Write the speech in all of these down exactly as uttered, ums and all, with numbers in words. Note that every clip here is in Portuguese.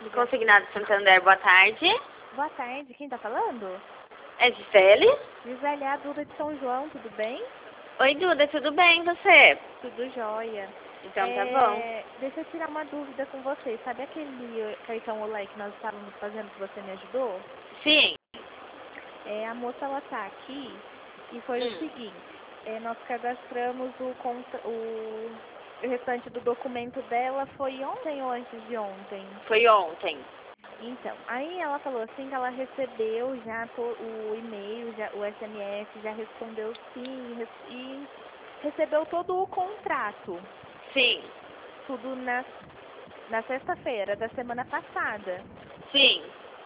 Consignado Santander, boa tarde. Boa tarde, quem tá falando? É Gisele? Gisele, é a Duda de São João, tudo bem? Oi, Duda, tudo bem, e você? Tudo jóia. Então é, tá bom. Deixa eu tirar uma dúvida com você. Sabe aquele cartão Olé que nós estávamos fazendo que você me ajudou? Sim. É, a moça, ela tá aqui e foi Hum. o seguinte. É, nós cadastramos o, conta, o, o restante do documento dela, foi ontem ou antes de ontem? Foi ontem. Então, aí ela falou assim que ela recebeu já to, o e-mail, já, o S M S, já respondeu sim res, e recebeu todo o contrato. Sim. Tudo na, na sexta-feira da semana passada. Sim.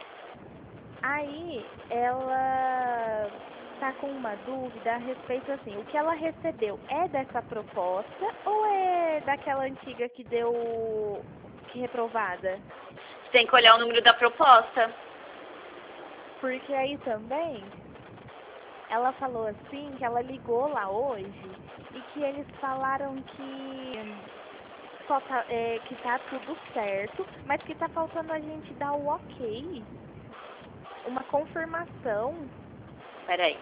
Aí ela tá com uma dúvida a respeito assim, o que ela recebeu é dessa proposta ou é daquela antiga que deu que reprovada? Você tem que olhar o número da proposta. Porque aí também ela falou assim que ela ligou lá hoje e que eles falaram que só tá, é, que tá tudo certo, mas que tá faltando a gente dar o ok, uma confirmação. Peraí.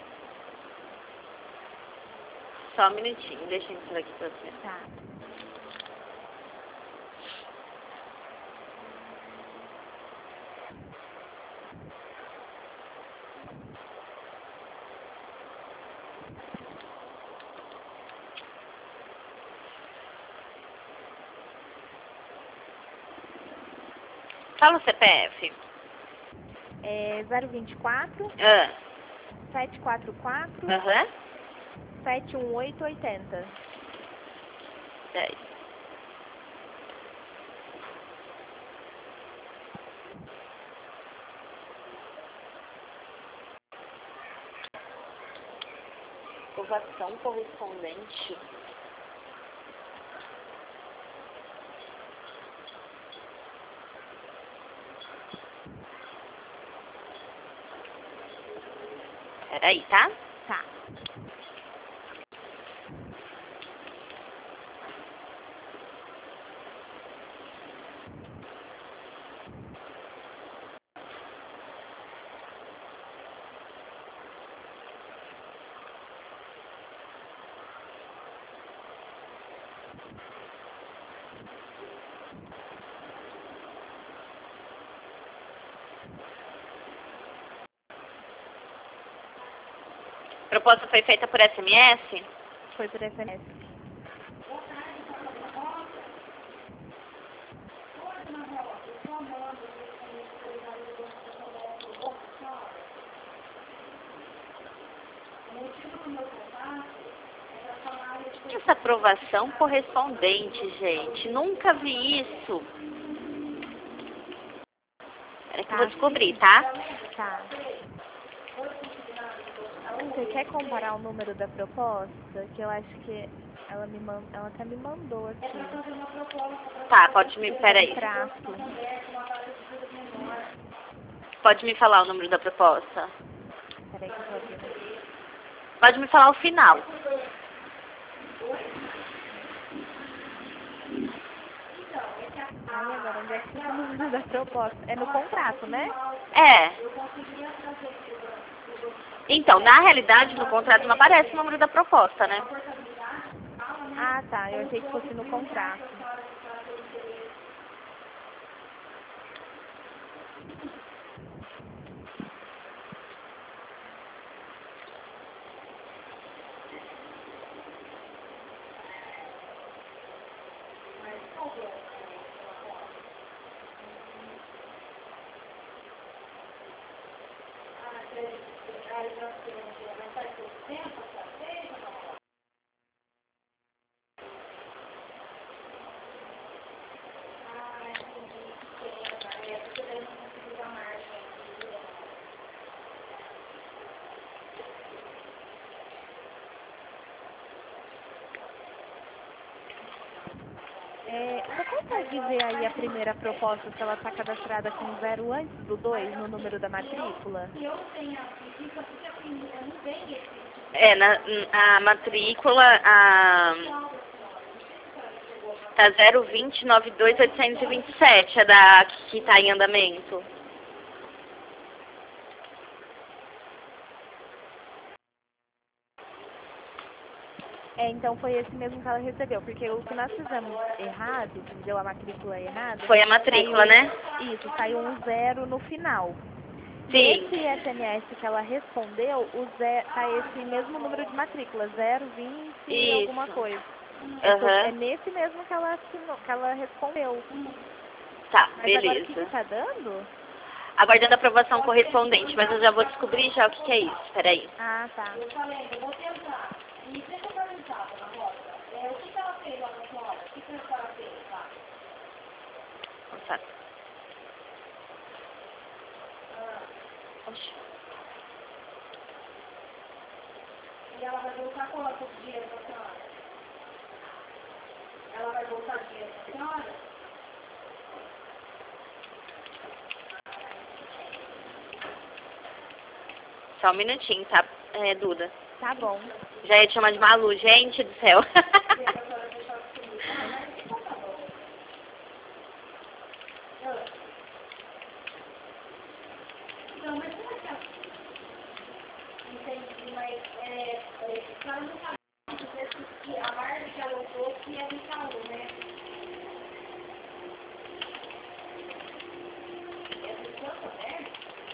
Só um minutinho, deixa eu entrar aqui pra você. Tá. Fala o C P F. É zero vinte e quatro, Ah. sete quatro quatro, Aham. sete um oito oitenta. Peraí. Aprovação correspondente. Peraí, tá? Tá. A proposta foi feita por S M S? Foi por S M S. Essa aprovação correspondente, gente. Nunca vi isso. Espera que eu vou descobrir, tá? Tá. Você quer comparar o número da proposta? Que eu acho que ela me man... ela até me mandou aqui. Tá, pode me... Peraí. Contrato. Pode me falar o número da proposta? Peraí que eu tô abrindo aqui. Pode me falar o final. Ai, agora onde é que fica o número da proposta? É no contrato, né? É. Então, na realidade, no contrato não aparece o número da proposta, né? Ah, tá. Eu achei que fosse no contrato. É, você consegue ver aí a primeira proposta, se ela está cadastrada com zero antes do dois no número da matrícula? É, na, a matrícula, a... Tá zero vinte, noventa e dois, oitocentos e vinte e sete, é da que tá em andamento. É, então foi esse mesmo que ela recebeu, porque o que nós fizemos errado, que deu a matrícula errada... Foi a matrícula, saiu, né? Isso, saiu um zero no final. Sim. Nesse S M S que ela respondeu, o zero, tá esse mesmo número de matrícula, zero, vinte e alguma Isso. coisa. É, sobre, é Aham. nesse mesmo que ela assinou, que ela respondeu. Tá, Mas agora o que que beleza. tá dando? Aguardando a aprovação correspondente, mas eu já vou descobrir já o que, que é isso. Peraí. Ah, tá. Eu falei, eu vou tentar. E deixa eu perguntar, dona Rosa. É, o que, que ela fez lá na senhora? O que, que a senhora fez lá? Nossa. Ah, Oxi. e ela vai voltar quanto dinheiro pra senhora? Ela vai voltar dinheiro pra senhora? Só um minutinho, tá, é, Duda? Tá bom. Já ia te chamar de Malu, gente do céu. E a senhora deixar comigo? Ah, mas então tá bom. Ah. Não, mas como é que ela... Entendi, mas é, é, a senhora não sabe que a marca que ela usou que é de Itaú, né? É de Santander?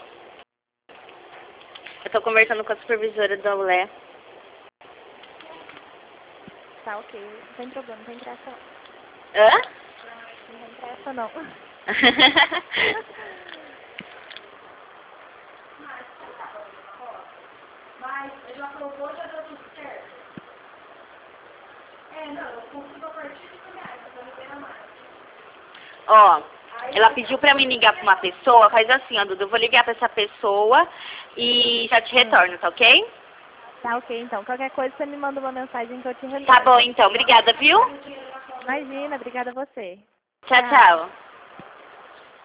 Eu tô conversando com a supervisora da U L E. Tá ok. Não tem problema, não tem pressa não. Hã? Não tem pressa não. Mas ele aprovou e já deu tudo certo. É, não, eu consigo a partir de mil reais, eu não libera mais. Ó, ela pediu pra mim ligar pra uma pessoa, faz assim, ó, Duda, eu vou ligar pra essa pessoa e já te retorno, tá ok? Tá ok, então. Qualquer coisa você me manda uma mensagem que eu te retorno. Tá bom, então. Obrigada, viu? Imagina, obrigada a você. Tchau, tchau.